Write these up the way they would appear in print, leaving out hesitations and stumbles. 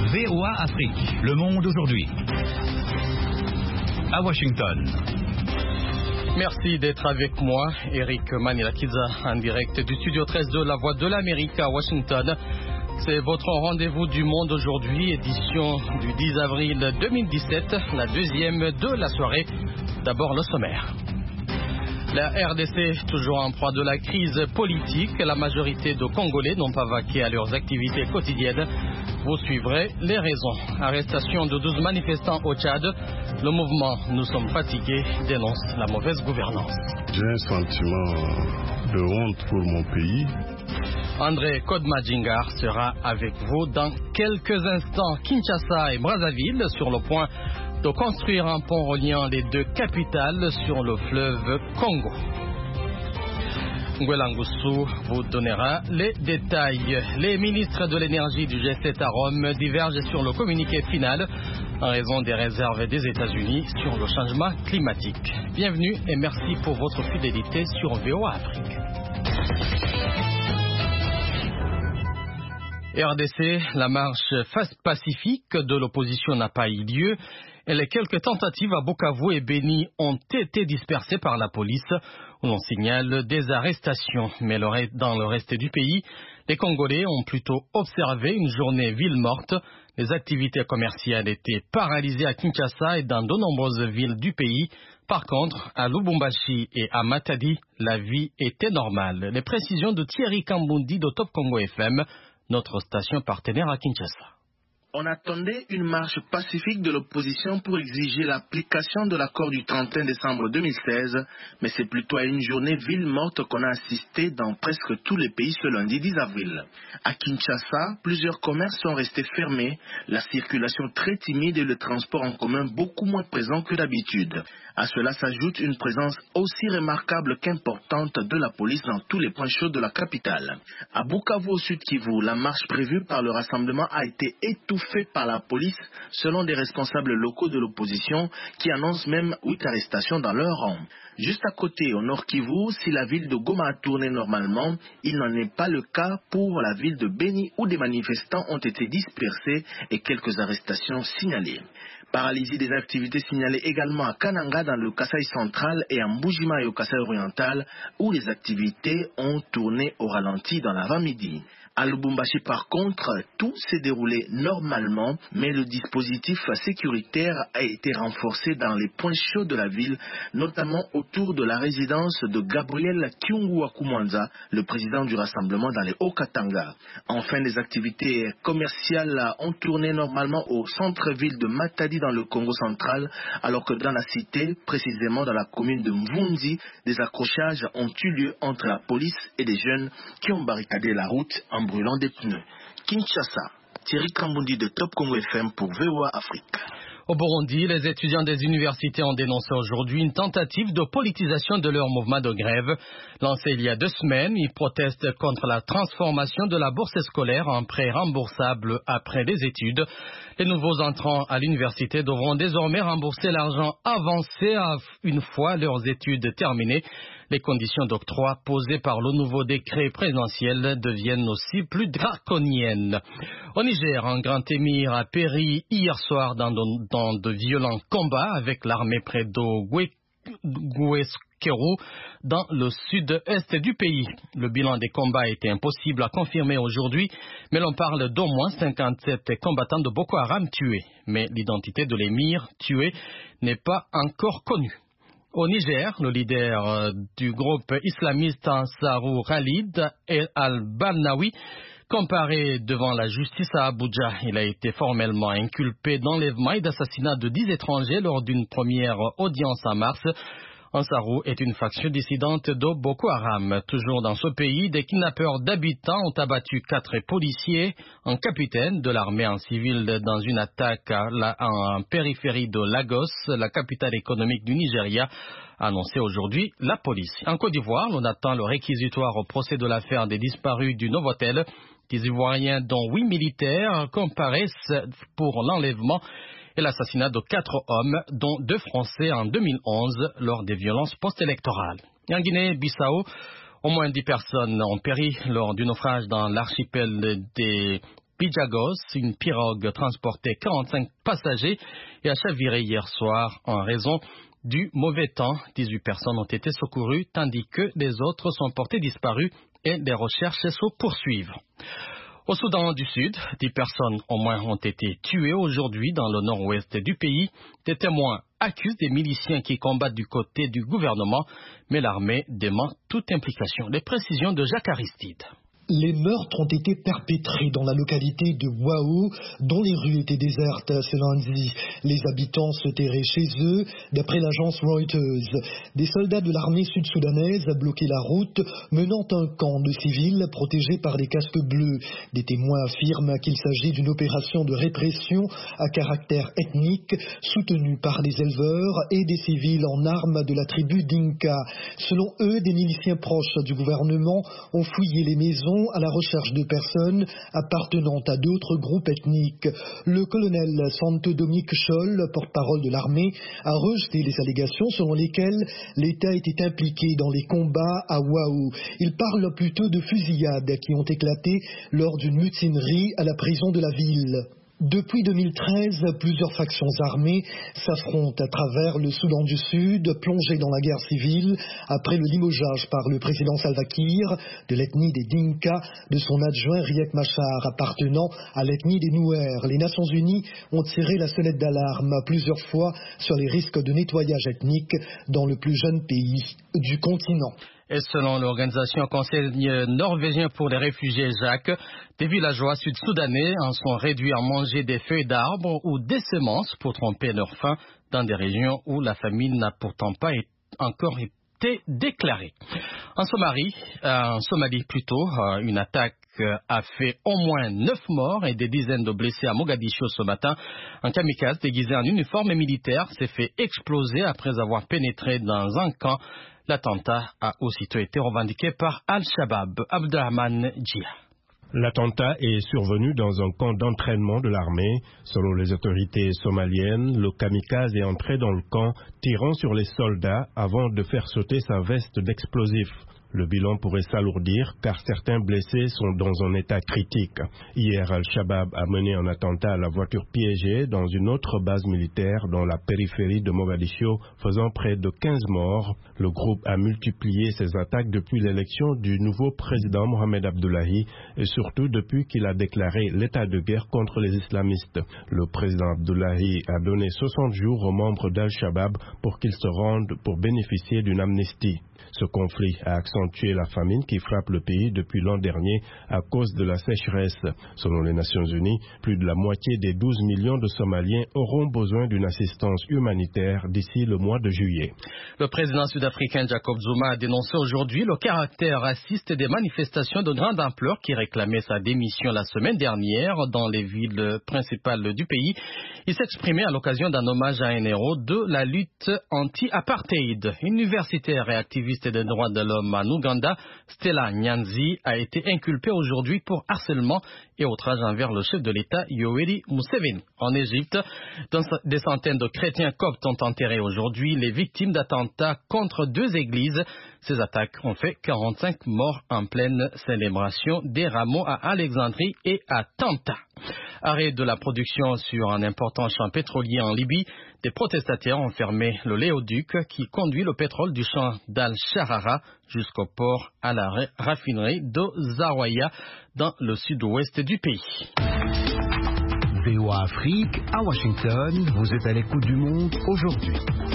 VOA Afrique, le monde aujourd'hui. À Washington. Merci d'être avec moi, Eric Manilakiza, en direct du studio 13 de La Voix de l'Amérique à Washington. C'est votre rendez-vous du monde aujourd'hui, édition du 10 avril 2017, la deuxième de la soirée. D'abord le sommaire. La RDC, toujours en proie de la crise politique, la majorité de Congolais n'ont pas vaqué à leurs activités quotidiennes. Vous suivrez les raisons. Arrestation de 12 manifestants au Tchad. Le mouvement « Nous sommes fatigués » dénonce la mauvaise gouvernance. J'ai un sentiment de honte pour mon pays. André Kodmadjingar sera avec vous dans quelques instants. Kinshasa et Brazzaville sur le point de construire un pont reliant les deux capitales sur le fleuve Congo. Ngwelangusu vous donnera les détails. Les ministres de l'énergie du G7 à Rome divergent sur le communiqué final en raison des réserves des États-Unis sur le changement climatique. Bienvenue et merci pour votre fidélité sur VOA Afrique. RDC, la marche face pacifique de l'opposition n'a pas eu lieu et les quelques tentatives à Bukavu et Beni ont été dispersées par la police où l'on signale des arrestations. Mais dans le reste du pays, les Congolais ont plutôt observé une journée ville morte. Les activités commerciales étaient paralysées à Kinshasa et dans de nombreuses villes du pays. Par contre, à Lubumbashi et à Matadi, la vie était normale. Les précisions de Thierry Kambundi de Top Congo FM, notre station partenaire à Kinshasa. On attendait une marche pacifique de l'opposition pour exiger l'application de l'accord du 31 décembre 2016, mais c'est plutôt à une journée ville morte qu'on a assisté dans presque tous les pays ce lundi 10 avril. À Kinshasa, plusieurs commerces sont restés fermés, la circulation très timide et le transport en commun beaucoup moins présent que d'habitude. À cela s'ajoute une présence aussi remarquable qu'importante de la police dans tous les points chauds de la capitale. À Bukavu, au Sud Kivu, la marche prévue par le rassemblement a été étouffée par la police, selon des responsables locaux de l'opposition qui annoncent même 8 arrestations dans leur rang. Juste à côté, au Nord Kivu, si la ville de Goma a tourné normalement, il n'en est pas le cas pour la ville de Beni où des manifestants ont été dispersés et quelques arrestations signalées. Paralysie des activités signalées également à Kananga dans le Kasaï central et à Mbujima et au Kasaï oriental où les activités ont tourné au ralenti dans l'avant-midi. À Lubumbashi, par contre, tout s'est déroulé normalement, mais le dispositif sécuritaire a été renforcé dans les points chauds de la ville, notamment autour de la résidence de Gabriel Kyungu-Wakumwanza, le président du rassemblement dans les Hauts-Katanga. Enfin, les activités commerciales ont tourné normalement au centre-ville de Matadi dans le Congo central, alors que dans la cité, précisément dans la commune de Mvunzi, des accrochages ont eu lieu entre la police et des jeunes qui ont barricadé la route en brûlant des pneus. Kinshasa, Thierry Kambundi de Top Congo FM pour VOA Afrique. Au Burundi, les étudiants des universités ont dénoncé aujourd'hui une tentative de politisation de leur mouvement de grève. Lancé il y a 2 semaines, ils protestent contre la transformation de la bourse scolaire en prêt remboursable après des études. Les nouveaux entrants à l'université devront désormais rembourser l'argent avancé une fois leurs études terminées. Les conditions d'octroi posées par le nouveau décret présidentiel deviennent aussi plus draconiennes. Au Niger, un grand émir a péri hier soir dans de violents combats avec l'armée près de Guesquerou, dans le sud-est du pays. Le bilan des combats était impossible à confirmer aujourd'hui, mais l'on parle d'au moins 57 combattants de Boko Haram tués. Mais l'identité de l'émir tué n'est pas encore connue. Au Niger, le leader du groupe islamiste Ansarou Khalid al-Barnawi, comparé devant la justice à Abuja, il a été formellement inculpé d'enlèvement et d'assassinat de 10 étrangers lors d'une première audience en mars. Ansarou est une faction dissidente de Boko Haram. Toujours dans ce pays, des kidnappeurs d'habitants ont abattu 4 policiers, un capitaine de l'armée en civil dans une attaque en périphérie de Lagos, la capitale économique du Nigeria, a annoncé aujourd'hui la police. En Côte d'Ivoire, on attend le réquisitoire au procès de l'affaire des disparus du Novotel. Des Ivoiriens, dont 8 militaires, comparaissent pour l'enlèvement et l'assassinat de 4 hommes, dont 2 Français en 2011 lors des violences post-électorales. En Guinée-Bissau, au moins 10 personnes ont péri lors du naufrage dans l'archipel des Bijagos. Une pirogue transportait 45 passagers et a chaviré hier soir en raison du mauvais temps. 18 personnes ont été secourues tandis que les autres sont portées disparues et des recherches se poursuivent. Au Soudan du Sud, 10 personnes au moins ont été tuées aujourd'hui dans le nord-ouest du pays. Des témoins accusent des miliciens qui combattent du côté du gouvernement, mais l'armée dément toute implication. Les précisions de Jacques Aristide. Les meurtres ont été perpétrés dans la localité de Wao, dont les rues étaient désertes ce lundi. Les habitants se terraient chez eux, d'après l'agence Reuters. Des soldats de l'armée sud-soudanaise bloquaient la route, menant un camp de civils protégés par des casques bleus. Des témoins affirment qu'il s'agit d'une opération de répression à caractère ethnique, soutenue par des éleveurs et des civils en armes de la tribu Dinka. Selon eux, des miliciens proches du gouvernement ont fouillé les maisons à la recherche de personnes appartenant à d'autres groupes ethniques. Le colonel Santo Dominique Scholl, porte-parole de l'armée, a rejeté les allégations selon lesquelles l'État était impliqué dans les combats à Wao. Il parle plutôt de fusillades qui ont éclaté lors d'une mutinerie à la prison de la ville. Depuis 2013, plusieurs factions armées s'affrontent à travers le Soudan du Sud, plongé dans la guerre civile après le limogeage par le président Salva Kiir de l'ethnie des Dinka de son adjoint Riek Machar appartenant à l'ethnie des Nouers. Les Nations Unies ont tiré la sonnette d'alarme plusieurs fois sur les risques de nettoyage ethnique dans le plus jeune pays du continent. Et selon l'organisation Conseil norvégien pour les réfugiés Jacques, des villageois sud-soudanais en sont réduits à manger des feuilles d'arbres ou des semences pour tromper leur faim dans des régions où la famine n'a pourtant pas encore été déclarée. En Somalie, une attaque a fait au moins 9 morts et des dizaines de blessés à Mogadiscio ce matin. Un kamikaze déguisé en uniforme militaire s'est fait exploser après avoir pénétré dans un camp. L'attentat a aussitôt été revendiqué par Al-Shabaab. Abdelrahman Djia. L'attentat est survenu dans un camp d'entraînement de l'armée. Selon les autorités somaliennes, le kamikaze est entré dans le camp, tirant sur les soldats avant de faire sauter sa veste d'explosifs. Le bilan pourrait s'alourdir car certains blessés sont dans un état critique. Hier, Al-Shabaab a mené un attentat à la voiture piégée dans une autre base militaire dans la périphérie de Mogadiscio, faisant près de 15 morts. Le groupe a multiplié ses attaques depuis l'élection du nouveau président Mohamed Abdullahi et surtout depuis qu'il a déclaré l'état de guerre contre les islamistes. Le président Abdullahi a donné 60 jours aux membres d'Al-Shabaab pour qu'ils se rendent pour bénéficier d'une amnistie. Ce conflit a accentué la famine qui frappe le pays depuis l'an dernier à cause de la sécheresse. Selon les Nations Unies, plus de la moitié des 12 millions de Somaliens auront besoin d'une assistance humanitaire d'ici le mois de juillet. Le président sud-africain Jacob Zuma a dénoncé aujourd'hui le caractère raciste des manifestations de grande ampleur qui réclamaient sa démission la semaine dernière dans les villes principales du pays. Il s'exprimait à l'occasion d'un hommage à un héros de la lutte anti-apartheid. Universitaire et activiste des droits de l'homme en Ouganda, Stella Nyanzi a été inculpée aujourd'hui pour harcèlement et outrage envers le chef de l'État Yoweri Museveni. En Égypte, des centaines de chrétiens coptes ont enterré aujourd'hui les victimes d'attentats contre 2 églises. Ces attaques ont fait 45 morts en pleine célébration des rameaux à Alexandrie et à Tanta. Arrêt de la production sur un important champ pétrolier en Libye. Des protestataires ont fermé le léoduc qui conduit le pétrole du champ d'Al-Sharara jusqu'au port à la raffinerie de Zaouaya dans le sud-ouest du pays. VOA Afrique, à Washington, vous êtes à l'écoute du monde aujourd'hui.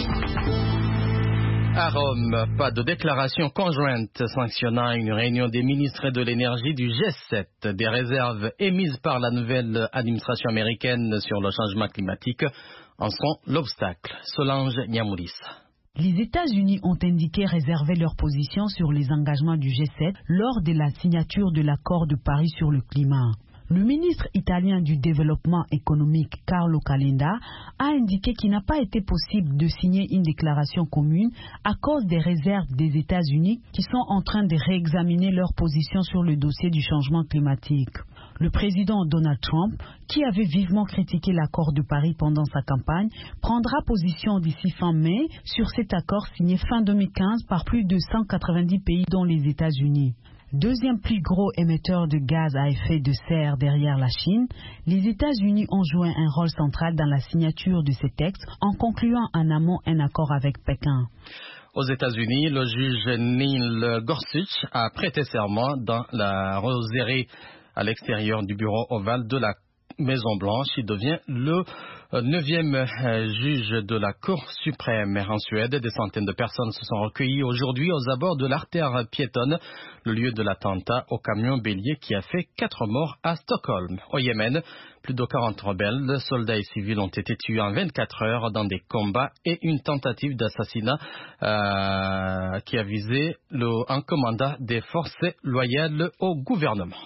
À Rome, pas de déclaration conjointe sanctionnant une réunion des ministres de l'énergie du G7. Des réserves émises par la nouvelle administration américaine sur le changement climatique en sont l'obstacle. Solange Niamourissa. Les États-Unis ont indiqué réserver leur position sur les engagements du G7 lors de la signature de l'accord de Paris sur le climat. Le ministre italien du développement économique Carlo Calenda a indiqué qu'il n'a pas été possible de signer une déclaration commune à cause des réserves des États-Unis qui sont en train de réexaminer leur position sur le dossier du changement climatique. Le président Donald Trump, qui avait vivement critiqué l'accord de Paris pendant sa campagne, prendra position d'ici fin mai sur cet accord signé fin 2015 par plus de 190 pays dont les États-Unis. Deuxième plus gros émetteur de gaz à effet de serre derrière la Chine, les États-Unis ont joué un rôle central dans la signature de ces textes en concluant en amont un accord avec Pékin. Aux États-Unis, le juge Neil Gorsuch a prêté serment dans la roseraie à l'extérieur du bureau ovale de la Maison-Blanche. Il devient le 9e juge de la Cour suprême en Suède. Des centaines de personnes se sont recueillies aujourd'hui aux abords de l'artère piétonne, le lieu de l'attentat au camion bélier qui a fait 4 morts à Stockholm. Au Yémen, plus de 40 rebelles, soldats et civils ont été tués en 24 heures dans des combats et une tentative d'assassinat qui a visé un commandant des forces loyales au gouvernement.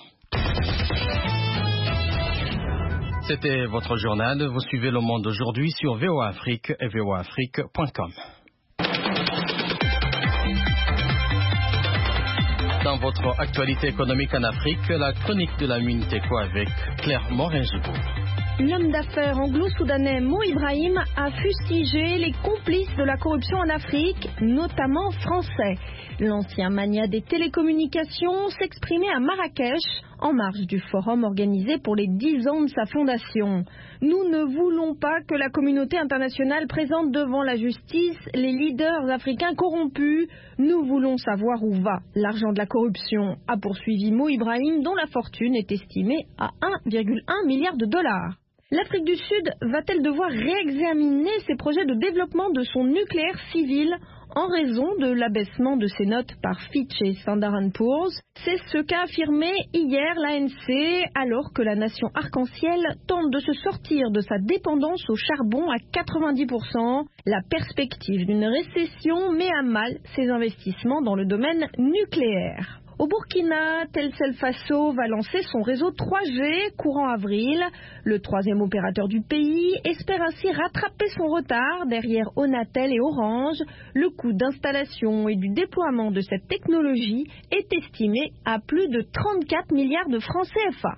C'était votre journal. Vous suivez Le Monde aujourd'hui sur VOA Afrique et voaafrique.com. Dans votre actualité économique en Afrique, la chronique de la Miniteco avec Claire Morin-Gibourg. L'homme d'affaires anglo-soudanais Mo Ibrahim a fustigé les complices de la corruption en Afrique, notamment français. L'ancien magnat des télécommunications s'exprimait à Marrakech en marge du forum organisé pour les 10 ans de sa fondation. Nous ne voulons pas que la communauté internationale présente devant la justice les leaders africains corrompus. Nous voulons savoir où va l'argent de la corruption, a poursuivi Mo Ibrahim, dont la fortune est estimée à 1,1 milliard de dollars. L'Afrique du Sud va-t-elle devoir réexaminer ses projets de développement de son nucléaire civil en raison de l'abaissement de ses notes par Fitch et Standard & Poor's? C'est ce qu'a affirmé hier l'ANC, alors que la nation arc-en-ciel tente de se sortir de sa dépendance au charbon à 90%. La perspective d'une récession met à mal ses investissements dans le domaine nucléaire. Au Burkina, Telcel Faso va lancer son réseau 3G courant avril. Le 3e opérateur du pays espère ainsi rattraper son retard derrière Onatel et Orange. Le coût d'installation et du déploiement de cette technologie est estimé à plus de 34 milliards de francs CFA.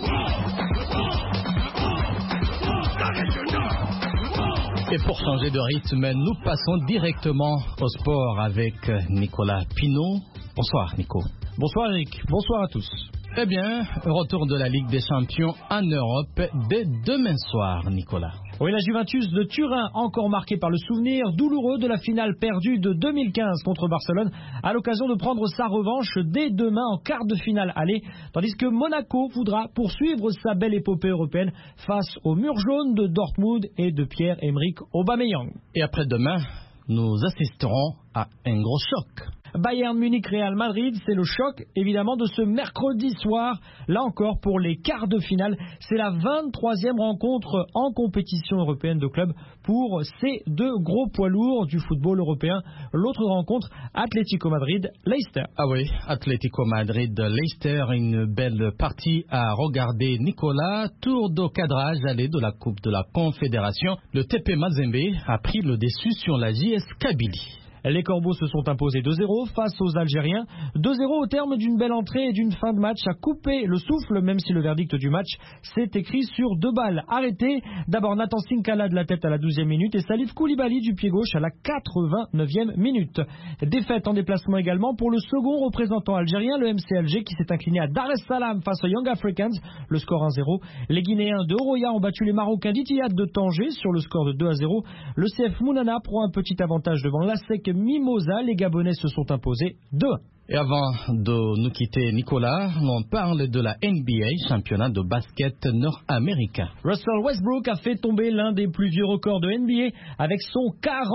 Et pour changer de rythme, nous passons directement au sport avec Nicolas Pinault. Bonsoir Nico. Bonsoir Eric, bonsoir à tous. Eh bien, retour de la Ligue des Champions en Europe dès demain soir, Nicolas. Oui, la Juventus de Turin, encore marquée par le souvenir douloureux de la finale perdue de 2015 contre Barcelone, a l'occasion de prendre sa revanche dès demain en quart de finale aller, tandis que Monaco voudra poursuivre sa belle épopée européenne face au mur jaune de Dortmund et de Pierre-Emerick Aubameyang. Et après-demain, nous assisterons à un gros choc. Bayern Munich-Real Madrid, c'est le choc évidemment de ce mercredi soir. Là encore pour les quarts de finale, c'est la 23e rencontre en compétition européenne de clubs pour ces deux gros poids lourds du football européen. L'autre rencontre, Atlético Madrid-Leicester. Ah oui, Atlético Madrid-Leicester, une belle partie à regarder. Nicolas, tour de cadrage aller de la Coupe de la Confédération. Le TP Mazembe a pris le dessus sur la JS Kabylie. Les Corbeaux se sont imposés 2-0 face aux Algériens. 2-0 au terme d'une belle entrée et d'une fin de match à couper le souffle, même si le verdict du match s'est écrit sur 2 balles arrêtées. D'abord Nathan Sinkala de la tête à la 12e minute et Salif Koulibaly du pied gauche à la 89e minute. Défaite en déplacement également pour le second représentant algérien, le MC Alger, qui s'est incliné à Dar es Salaam face aux Young Africans, le score 1-0. Les Guinéens de Oroya ont battu les Marocains d'Itihad de Tanger sur le score de 2-0. Le CF Mounana prend un petit avantage devant l'ASEC Mimosa, les Gabonais se sont imposés 2-1. Et avant de nous quitter, Nicolas, on parle de la NBA, championnat de basket nord-américain. Russell Westbrook a fait tomber l'un des plus vieux records de NBA avec son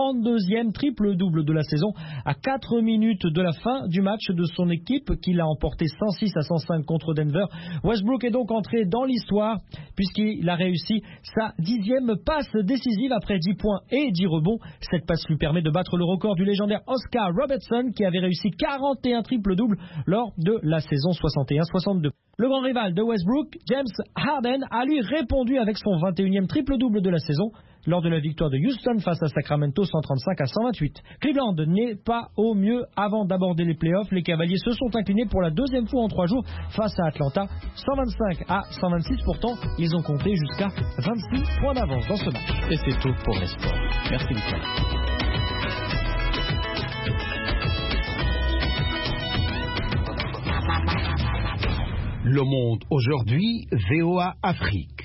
42e triple-double de la saison à 4 minutes de la fin du match de son équipe qu'il a emporté 106-105 contre Denver. Westbrook est donc entré dans l'histoire puisqu'il a réussi sa 10e passe décisive après 10 points et 10 rebonds. Cette passe lui permet de battre le record du légendaire Oscar Robertson qui avait réussi 41 triple-double lors de la saison 61-62. Le grand rival de Westbrook, James Harden, a lui répondu avec son 21e triple-double de la saison lors de la victoire de Houston face à Sacramento 135-128. Cleveland n'est pas au mieux avant d'aborder les playoffs. Les Cavaliers se sont inclinés pour la 2e fois en 3 jours face à Atlanta 125-126. Pourtant, ils ont compté jusqu'à 26 points d'avance dans ce match. Et c'est tout pour les sports. Merci Nicolas. Le Monde aujourd'hui, VOA Afrique.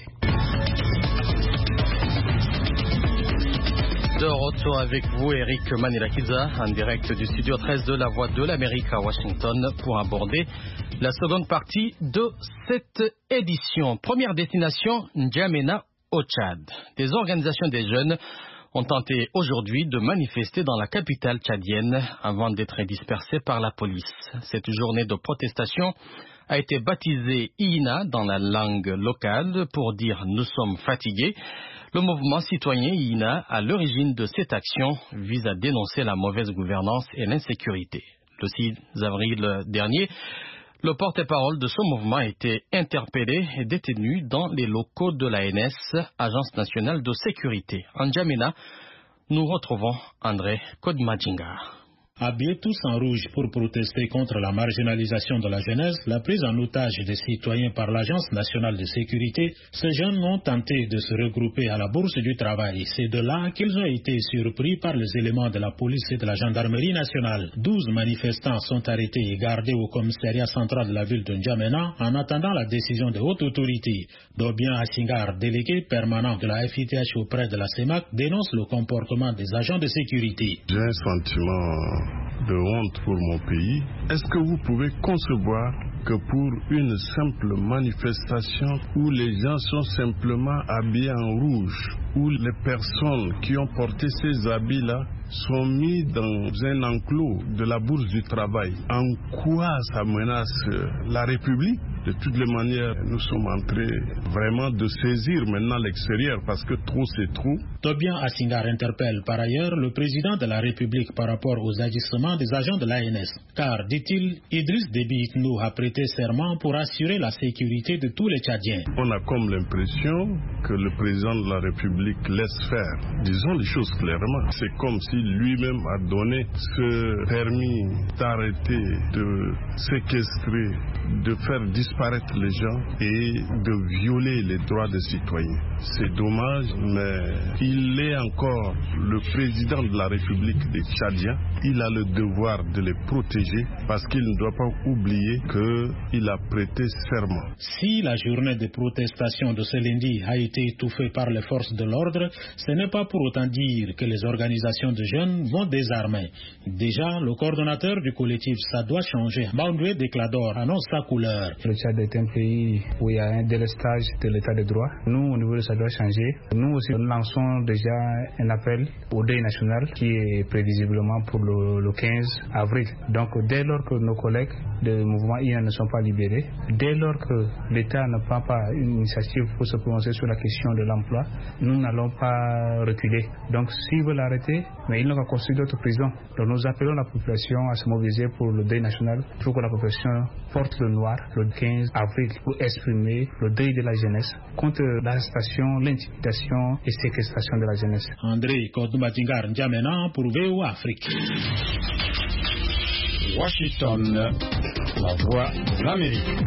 De retour avec vous, Eric Manilakiza, en direct du studio 13 de la Voix de l'Amérique à Washington pour aborder la seconde partie de cette édition. Première destination, N'Djamena au Tchad. Des organisations des jeunes ont tenté aujourd'hui de manifester dans la capitale tchadienne avant d'être dispersées par la police. Cette journée de protestation a été baptisée INA dans la langue locale pour dire « Nous sommes fatigués ». Le mouvement citoyen INA, à l'origine de cette action, vise à dénoncer la mauvaise gouvernance et l'insécurité. Le 6 avril dernier, le porte-parole de ce mouvement a été interpellé et détenu dans les locaux de l'ANS, Agence nationale de sécurité. En N'Djamena, nous retrouvons André Kodmadjinga. Habillés tous en rouge pour protester contre la marginalisation de la jeunesse, la prise en otage des citoyens par l'Agence nationale de sécurité, ces jeunes ont tenté de se regrouper à la Bourse du Travail. C'est de là qu'ils ont été surpris par les éléments de la police et de la gendarmerie nationale. 12 manifestants sont arrêtés et gardés au commissariat central de la ville de N'Djamena en attendant la décision de haute autorité. Dobian Assingar, délégué permanent de la FITH auprès de la CEMAC, dénonce le comportement des agents de sécurité. J'ai un sentiment de honte pour mon pays. Est-ce que vous pouvez concevoir que pour une simple manifestation où les gens sont simplement habillés en rouge, où les personnes qui ont porté ces habits-là sont mis dans un enclos de la Bourse du Travail, en quoi ça menace la République? De toutes les manières, nous sommes en train vraiment de saisir maintenant l'extérieur parce que trop c'est trop. Tobian Assingar interpelle par ailleurs le président de la République par rapport aux agissements des agents de l'ANS. Car, dit-il, Idriss Déby Itno a prêté serment pour assurer la sécurité de tous les Tchadiens. On a comme l'impression que le président de la République laisse faire. Disons les choses clairement. C'est comme si lui-même a donné ce permis d'arrêter, de séquestrer, de faire disparaître les gens et de violer les droits des citoyens. C'est dommage, mais il est encore le président de la République des Tchadiens. Il a le devoir de les protéger parce qu'il ne doit pas oublier qu'il a prêté serment. Si la journée de protestation de ce lundi a été étouffée par les forces de l'ordre, ce n'est pas pour autant dire que les organisations de jeunes vont désarmer. Déjà, le coordonnateur du collectif Ça doit changer, Bandoué Deklador, annonce sa couleur. Le Tchad est un pays où il y a un délestage de l'état de droit. Nous, au niveau de Ça doit changer, nous aussi nous lançons déjà un appel au deuil national qui est prévisiblement pour le 15 avril. Donc dès lors que nos collègues du mouvement INA ne sont pas libérés, dès lors que l'État ne prend pas une initiative pour se prononcer sur la question de l'emploi, nous n'allons pas reculer. Donc s'ils veulent arrêter, mais ils n'ont qu'à construire d'autres prisons. Donc nous appelons la population à se mobiliser pour le deuil national. Il faut que la population porte le noir le 15 avril pour exprimer le deuil de la jeunesse contre l'arrestation, l'intimidation et séquestration de la jeunesse. André Kodmadjingar, N'Djamena pour VOA Afrique. Washington, la voix de l'Amérique.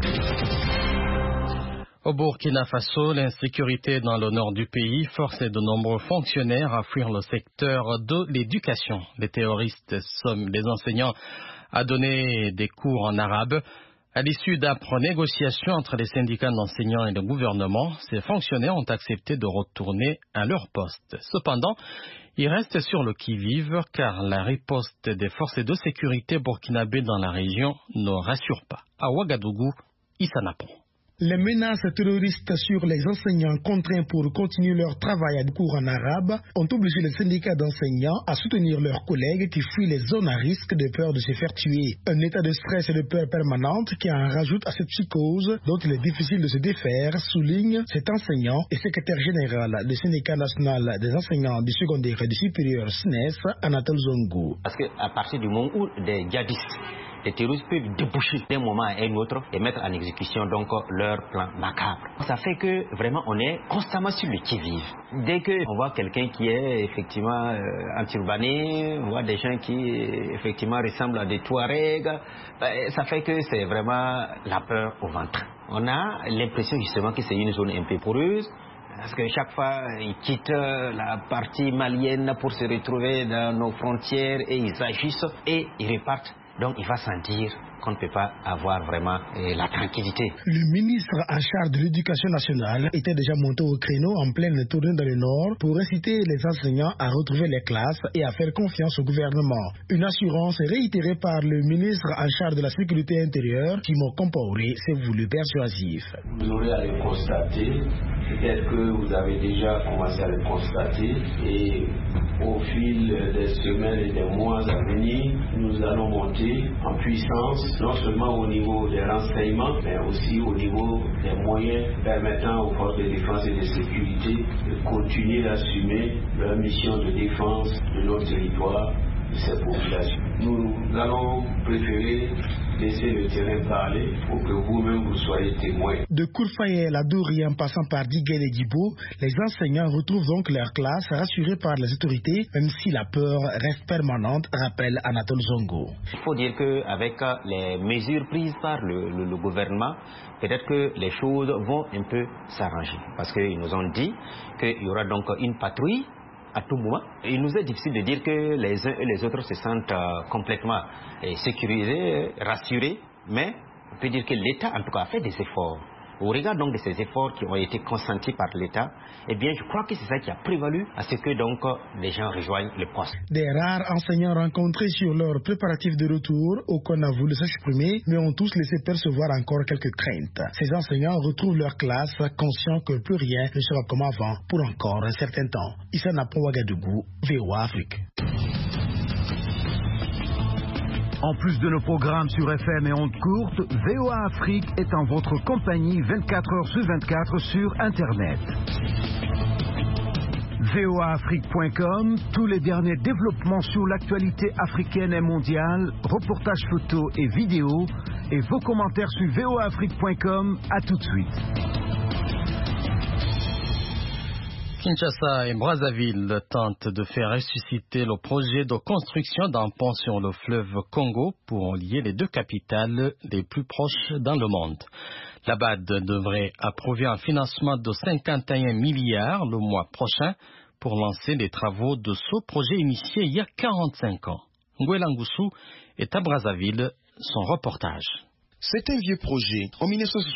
Au Burkina Faso, l'insécurité dans le nord du pays force de nombreux fonctionnaires à fuir le secteur de l'éducation. Les terroristes somment les enseignants à donner des cours en arabe. À l'issue d'âpres négociations entre les syndicats d'enseignants et le gouvernement, ces fonctionnaires ont accepté de retourner à leur poste. Cependant, ils restent sur le qui-vive car la riposte des forces de sécurité burkinabées dans la région ne rassure pas. À Ouagadougou, Issa Napon. Les menaces terroristes sur les enseignants contraints pour continuer leur travail à cours en arabe ont obligé les syndicats d'enseignants à soutenir leurs collègues qui fuient les zones à risque de peur de se faire tuer. Un état de stress et de peur permanente qui en rajoute à cette psychose dont il est difficile de se défaire, souligne cet enseignant et secrétaire général du syndicat national des enseignants du secondaire et du supérieur SNES, Anatole Zongo. Parce qu'à partir du moment où des djihadistes, les terroristes peuvent déboucher d'un moment à un autre et mettre en exécution donc leur plan macabre. Ça fait que vraiment on est constamment sur le qui-vive. Dès qu'on voit quelqu'un qui est effectivement enturbané, on voit des gens qui effectivement ressemblent à des Touaregs, ça fait que c'est vraiment la peur au ventre. On a l'impression justement que c'est une zone un peu poreuse. Parce que chaque fois, ils quittent la partie malienne pour se retrouver dans nos frontières et ils agissent et ils repartent. Donc il va sentir qu'on ne peut pas avoir vraiment la tranquillité. Le ministre en charge de l'éducation nationale était déjà monté au créneau en pleine tournée dans le Nord pour inciter les enseignants à retrouver les classes et à faire confiance au gouvernement. Une assurance réitérée par le ministre en charge de la sécurité intérieure, Timo Compaoré, s'est voulu persuasif. Vous aurez à le constater, peut-être que vous avez déjà commencé à le constater, et au fil des semaines et des mois à venir, nous allons monter en puissance, non seulement au niveau des renseignements, mais aussi au niveau des moyens permettant aux forces de défense et de sécurité de continuer à assumer leur mission de défense de notre territoire, de ces populations. Nous allons préférer laisser le terrain parler pour que vous-même vous soyez témoins. De Kourfayel à Dori en passant par Diguel et Djibo, les enseignants retrouvent donc leur classe rassurés par les autorités, même si la peur reste permanente, rappelle Anatole Zongo. Il faut dire qu'avec les mesures prises par le gouvernement, peut-être que les choses vont un peu s'arranger. Parce qu'ils nous ont dit qu'il y aura donc une patrouille à tout moment. Il nous est difficile de dire que les uns et les autres se sentent complètement sécurisés, rassurés, mais on peut dire que l'État en tout cas a fait des efforts. Au regard donc de ces efforts qui ont été consentis par l'État, eh bien je crois que c'est ça qui a prévalu à ce que donc les gens rejoignent le poste. Des rares enseignants rencontrés sur leurs préparatifs de retour, aucun n'a voulu s'exprimer, mais ont tous laissé percevoir encore quelques craintes. Ces enseignants retrouvent leur classe conscients que plus rien ne sera comme avant pour encore un certain temps. Issa Napon Ouagadougou, VOA Afrique. En plus de nos programmes sur FM et ondes courtes, VOA Afrique est en votre compagnie 24 heures sur 24 sur Internet. voaafrique.com, tous les derniers développements sur l'actualité africaine et mondiale, reportages photos et vidéos, et vos commentaires sur voaafrique.com. À tout de suite. Kinshasa et Brazzaville tentent de faire ressusciter le projet de construction d'un pont sur le fleuve Congo pour lier les deux capitales les plus proches dans le monde. La BAD devrait approuver un financement de 51 milliards le mois prochain pour lancer les travaux de ce projet initié il y a 45 ans. Nguela Ngusu est à Brazzaville, son reportage. C'est un vieux projet. En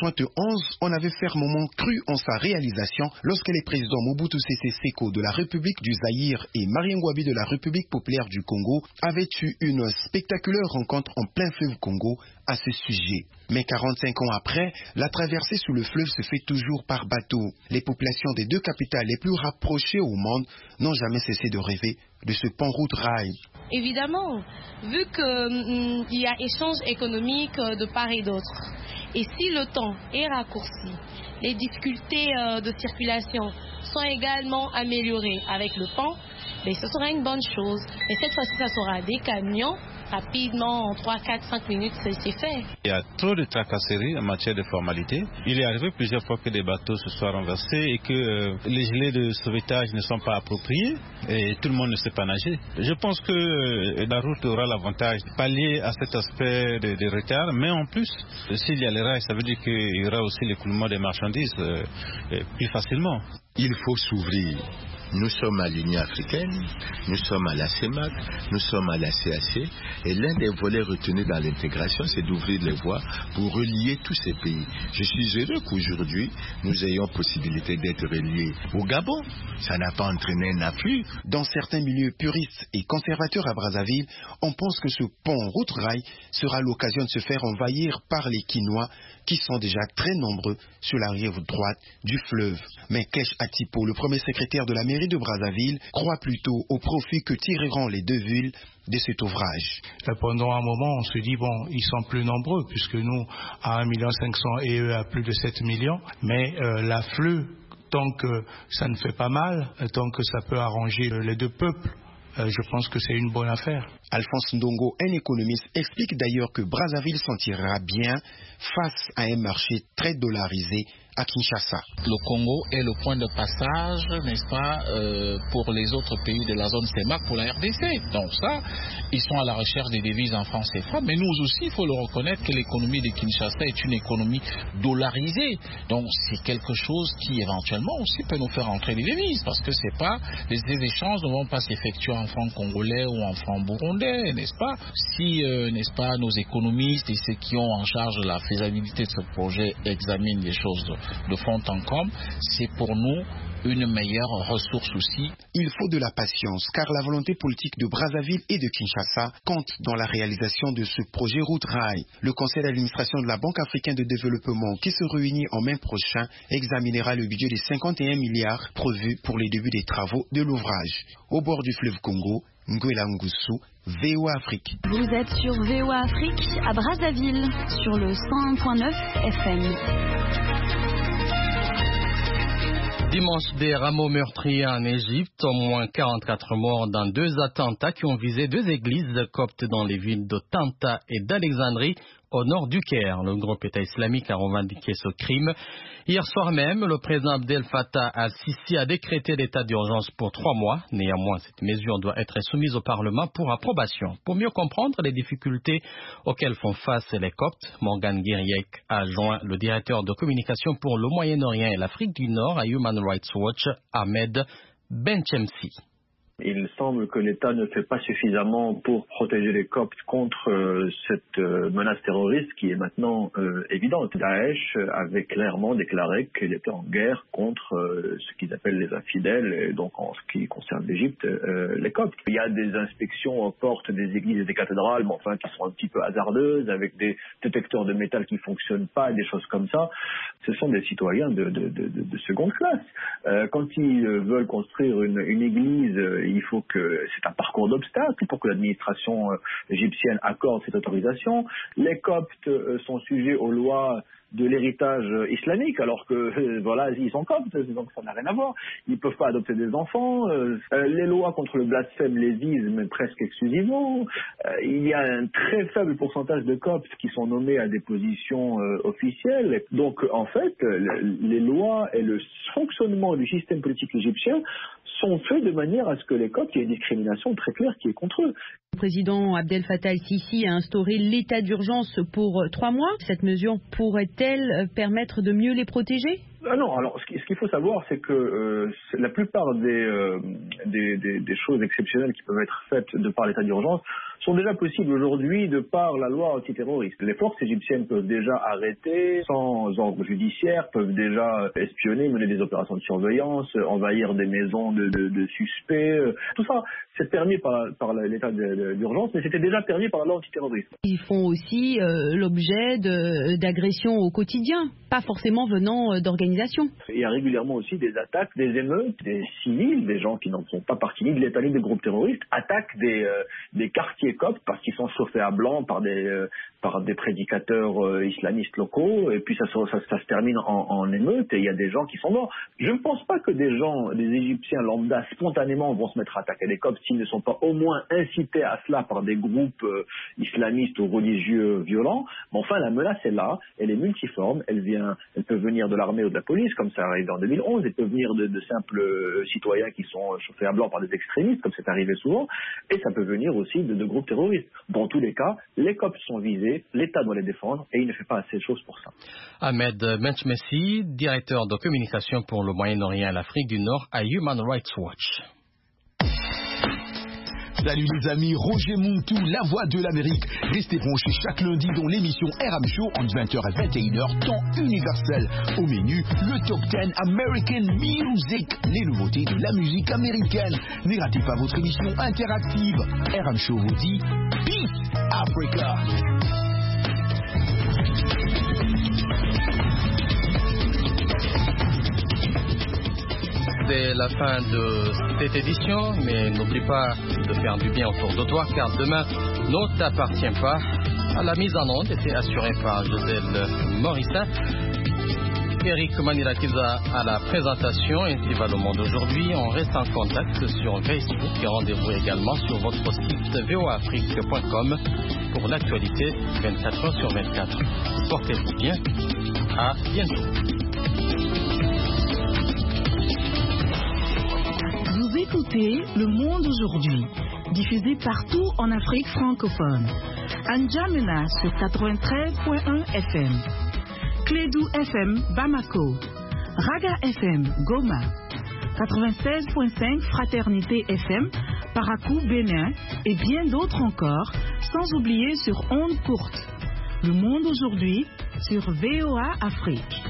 1971, on avait fermement cru en sa réalisation lorsque les présidents Mobutu Sese Seko de la République du Zaïre et Marien Ngouabi de la République populaire du Congo avaient eu une spectaculaire rencontre en plein fleuve Congo à ce sujet. Mais 45 ans après, la traversée sous le fleuve se fait toujours par bateau. Les populations des deux capitales les plus rapprochées au monde n'ont jamais cessé de rêver de ce pont route-rail. Évidemment, vu qu'il y a échange économique de part et d'autre, et si le temps est raccourci, les difficultés de circulation sont également améliorées avec le pont, mais ce sera une bonne chose. Et cette fois-ci, ça sera des camions. Rapidement, en 3, 4, 5 minutes, c'est fait. Il y a trop de tracasseries en matière de formalité. Il est arrivé plusieurs fois que des bateaux se soient renversés et que les gilets de sauvetage ne sont pas appropriés et tout le monde ne sait pas nager. Je pense que la route aura l'avantage de pallier à cet aspect de retard, mais en plus, s'il y a les rails, ça veut dire qu'il y aura aussi l'écoulement des marchandises plus facilement. Il faut s'ouvrir. Nous sommes à l'Union africaine, nous sommes à la CEMAC, nous sommes à la CAC, et l'un des volets retenus dans l'intégration, c'est d'ouvrir les voies pour relier tous ces pays. Je suis heureux qu'aujourd'hui, nous ayons possibilité d'être reliés au Gabon. Ça n'a pas entraîné un afflux. Dans certains milieux puristes et conservateurs à Brazzaville, on pense que ce pont route-rail sera l'occasion de se faire envahir par les Quinois, qui sont déjà très nombreux sur la rive droite du fleuve. Mais Kesh Atipo, le premier secrétaire de la mairie de Brazzaville, croit plutôt au profit que tireront les deux villes de cet ouvrage. Pendant un moment, on se dit, bon, ils sont plus nombreux, puisque nous, à 1,5 million et eux à plus de 7 millions, mais l'afflux, tant que ça ne fait pas mal, tant que ça peut arranger les deux peuples, je pense que c'est une bonne affaire. Alphonse Ndongo, un économiste, explique d'ailleurs que Brazzaville s'en tirera bien face à un marché très dollarisé à Kinshasa. Le Congo est le point de passage, n'est-ce pas, pour les autres pays de la zone CEMAC, pour la RDC. Donc ça, ils sont à la recherche des devises en francs CFA, mais nous aussi, il faut le reconnaître que l'économie de Kinshasa est une économie dollarisée. Donc c'est quelque chose qui éventuellement aussi peut nous faire entrer des devises, parce que c'est pas, les échanges ne vont pas s'effectuer en francs congolais ou en francs burundais, n'est-ce pas? Si, n'est-ce pas, nos économistes et ceux qui ont en charge la faisabilité de ce projet examinent les choses de fond en comble, c'est pour nous une meilleure ressource aussi. Il faut de la patience, car la volonté politique de Brazzaville et de Kinshasa compte dans la réalisation de ce projet Route Rail. Le conseil d'administration de la Banque africaine de développement, qui se réunit en mai prochain, examinera le budget de 51 milliards prévu pour les débuts des travaux de l'ouvrage. Au bord du fleuve Congo, Nguela Ngusu, VOA Afrique. Vous êtes sur VOA Afrique à Brazzaville, sur le 101.9 FM. Dimanche, des rameaux meurtriers en Égypte, au moins 44 morts dans 2 attentats qui ont visé 2 églises coptes dans les villes de Tanta et d'Alexandrie, au nord du Caire. Le groupe État islamique a revendiqué ce crime. Hier soir même, le président Abdel Fattah al-Sisi a décrété l'état d'urgence pour 3 mois. Néanmoins, cette mesure doit être soumise au Parlement pour approbation. Pour mieux comprendre les difficultés auxquelles font face les Coptes, Morgan Guiriek a joint le directeur de communication pour le Moyen-Orient et l'Afrique du Nord à Human Rights Watch, Ahmed Benchemsi. Il semble que l'État ne fait pas suffisamment pour protéger les Coptes contre cette menace terroriste qui est maintenant évidente. Daesh avait clairement déclaré qu'il était en guerre contre ce qu'ils appellent les infidèles, et donc en ce qui concerne l'Égypte, les Coptes. Il y a des inspections aux portes des églises et des cathédrales, mais enfin qui sont un petit peu hasardeuses, avec des détecteurs de métal qui fonctionnent pas, des choses comme ça. Ce sont des citoyens de seconde classe. Quand ils veulent construire une église, il faut que c'est un parcours d'obstacles pour que l'administration égyptienne accorde cette autorisation. Les Coptes sont sujets aux lois de l'héritage islamique, alors que voilà, ils sont coptes, donc ça n'a rien à voir. Ils ne peuvent pas adopter des enfants. Les lois contre le blasphème les visent, mais presque exclusivement. Il y a un très faible pourcentage de coptes qui sont nommés à des positions officielles. Donc, en fait, les lois et le fonctionnement du système politique égyptien sont faits de manière à ce que les coptes, il y ait une discrimination très claire qui est contre eux. Le président Abdel Fattah al-Sisi a instauré l'état d'urgence pour 3 mois. Cette mesure pourrait-elle permettre de mieux les protéger ? Non, alors ce qu'il faut savoir, c'est que la plupart des choses exceptionnelles qui peuvent être faites de par l'état d'urgence sont déjà possibles aujourd'hui de par la loi antiterroriste. Les forces égyptiennes peuvent déjà arrêter sans ordre judiciaire, peuvent déjà espionner, mener des opérations de surveillance, envahir des maisons de suspects. Tout ça, c'est permis par l'état d'urgence, mais c'était déjà permis par la loi antiterroriste. Ils font aussi l'objet d'agressions au quotidien, pas forcément venant d'organisations. Il y a régulièrement aussi des attaques, des émeutes, des civils, des gens qui n'en font pas partie ni de l'État ni des groupes terroristes, attaquent des quartiers coptes parce qu'ils sont chauffés à blanc par des prédicateurs islamistes locaux, et puis ça se termine en émeute et il y a des gens qui sont morts. Je ne pense pas que des Égyptiens lambda spontanément vont se mettre à attaquer les coptes s'ils ne sont pas au moins incités à cela par des groupes islamistes ou religieux violents. Mais enfin, la menace est là, elle est multiforme, elle peut venir de l'armée ou de la police, comme ça arrive en 2011, elle peut venir de simples citoyens qui sont chauffés à blanc par des extrémistes, comme c'est arrivé souvent, et ça peut venir aussi de groupes terroristes. Dans tous les cas, les Coptes sont visés, l'État doit les défendre, et il ne fait pas assez de choses pour ça. Ahmed Benchemsi, directeur de communication pour le Moyen-Orient et l'Afrique du Nord à Human Rights Watch. Salut les amis, Roger Montou, la voix de l'Amérique. Restez branchés chaque lundi dans l'émission RM Show entre 20h à 21h, temps universel. Au menu, le Top 10 American Music, les nouveautés de la musique américaine. Ne ratez pas votre émission interactive. RM Show vous dit Peace Africa. C'est la fin de cette édition, mais n'oublie pas de faire du bien autour de toi, car demain ne t'appartient pas. La mise en onde était assurée par Gisèle Morissa, Eric Manirakiza à la présentation. Ainsi va le monde aujourd'hui. On reste en contact sur Facebook et rendez-vous également sur votre site voafrique.com pour l'actualité 24h sur 24. Portez-vous bien. À bientôt. Vous écoutez Le Monde aujourd'hui, diffusé partout en Afrique francophone. À N'Djamena sur 93.1 FM, Clédou FM Bamako, Raga FM Goma, 96.5 Fraternité FM Parakou Bénin et bien d'autres encore, sans oublier sur ondes courtes. Le Monde aujourd'hui sur VOA Afrique.